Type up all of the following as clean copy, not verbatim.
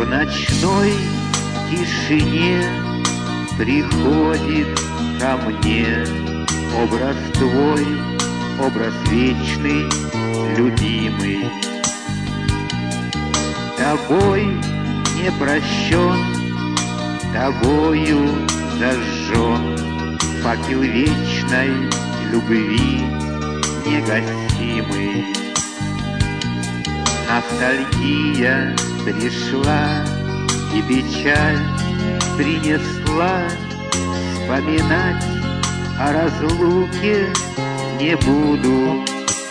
ночной тишине приходит ко мне образ твой, образ вечный, любимый. Тобой не прощен, тобою зажжен факел вечной любви негасимый. Ностальгия пришла и печаль принесла, вспоминать о разлуке не буду.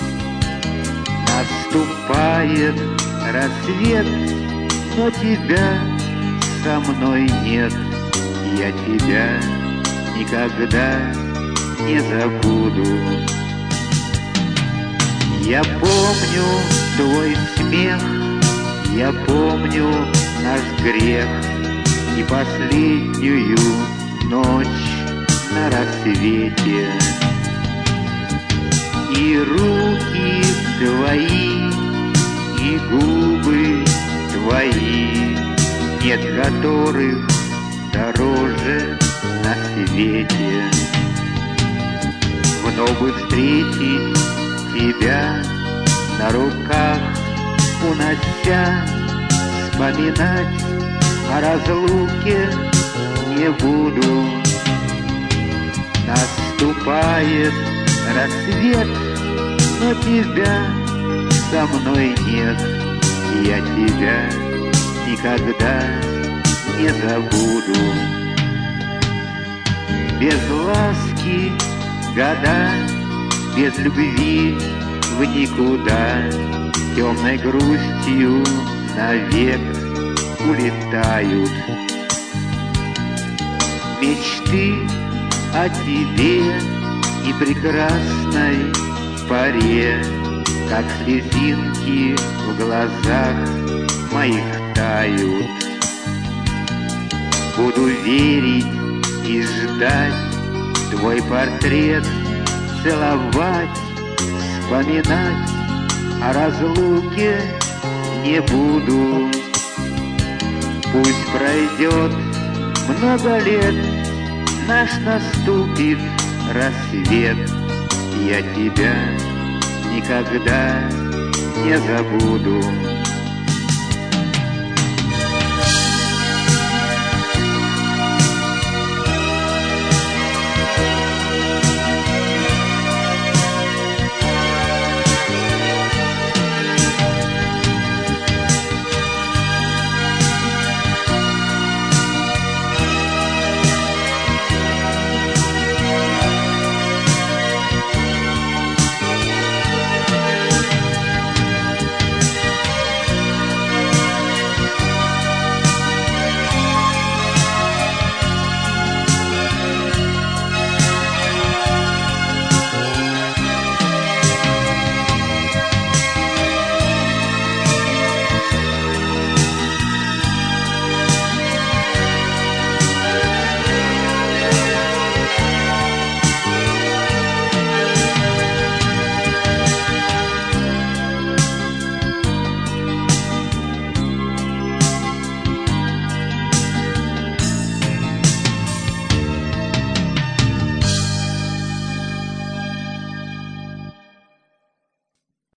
Наступает рассвет, но тебя со мной нет. Я тебя никогда не забуду. Я помню твой смех, я помню наш грех и последнюю ночь на рассвете. И руки твои, и губы твои, нет которых дороже на свете. Вновь бы встретить тебя на руках унося, вспоминать о разлуке не буду. Наступает рассвет, но тебя со мной нет. Я тебя никогда не забуду. Без ласки года, без любви в никуда, темной грустью навек улетают. Мечты о тебе и прекрасной паре, как слезинки в глазах моих тают. Буду верить и ждать твой портрет, целовать, вспоминать о разлуке не буду. Пусть пройдет много лет, наш наступит рассвет. Я тебя никогда не забуду.